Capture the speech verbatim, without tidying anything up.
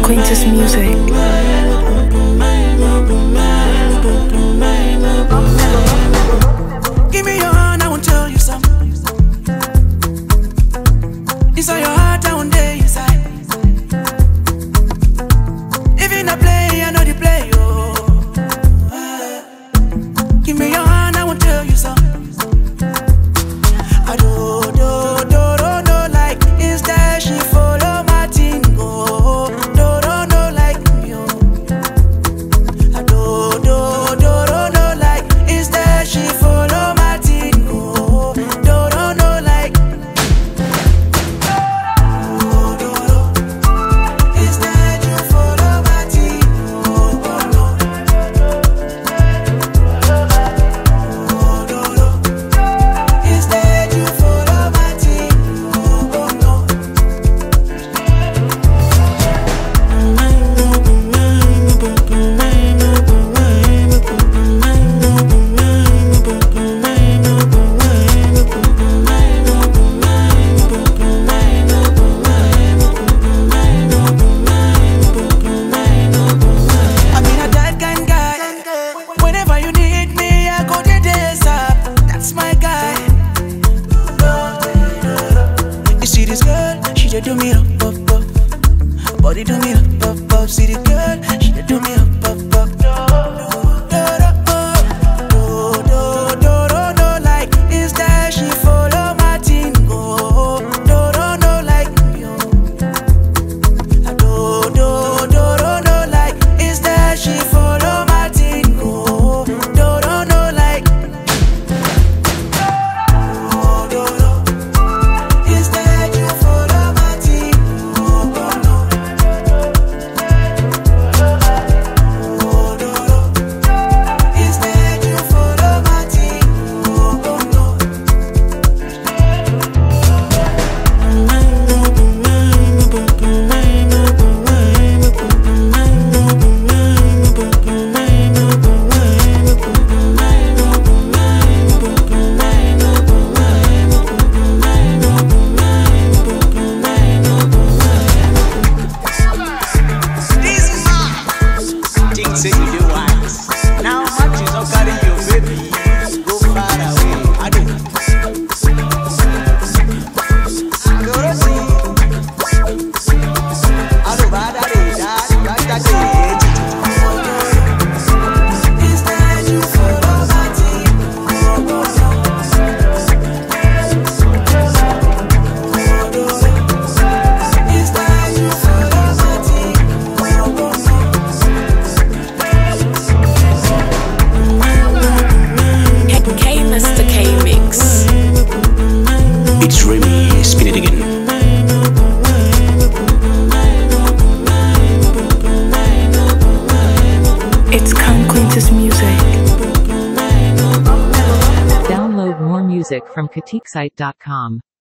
Quintus Music. Give me your hand, I won't tell you something. Inside your heart, I won't dare inside. If you not play, I know the play, oh. Give me your hand, I won't tell you something. I do, do, do, do, do, like instead she follow my thing, oh. Do, do, do, like me, oh. I do, do, do, do, do, like instead she follow my thing, oh. Do, do, do, like do, do, do. Instead you follow my thing, oh, oh, no. Do, do, do. Instead you follow my thing, oh, oh, no. I mean a that kind guy. Whenever you need me, I go the days up. That's my guy. You see this girl, she dey do me up, up, up. Body do me up, up, up. See the girl, she dey do me up, up, up. Do, do, do, do, do, like instead she follow my thing, oh. Do, do, do, like me, oh. I do, do, do, do, do, like instead she follow my thing, oh. Do, do, do, like do, do, do. Instead you follow my thing, oh, oh, no. Do, do, do. Instead you follow my thing, oh, oh, no. Think say you dey wise. Now much is not carry your baby. Go far away. I do. Dorothy. I do bad at it. That that that. Instead you follow my thing, oh, oh, no. Do, do, do. Instead you follow my thing, oh, oh, no. K Master K Mix. It's Remy, spin it again. It's Come Quintus Music. Download more music from katikesite dot com.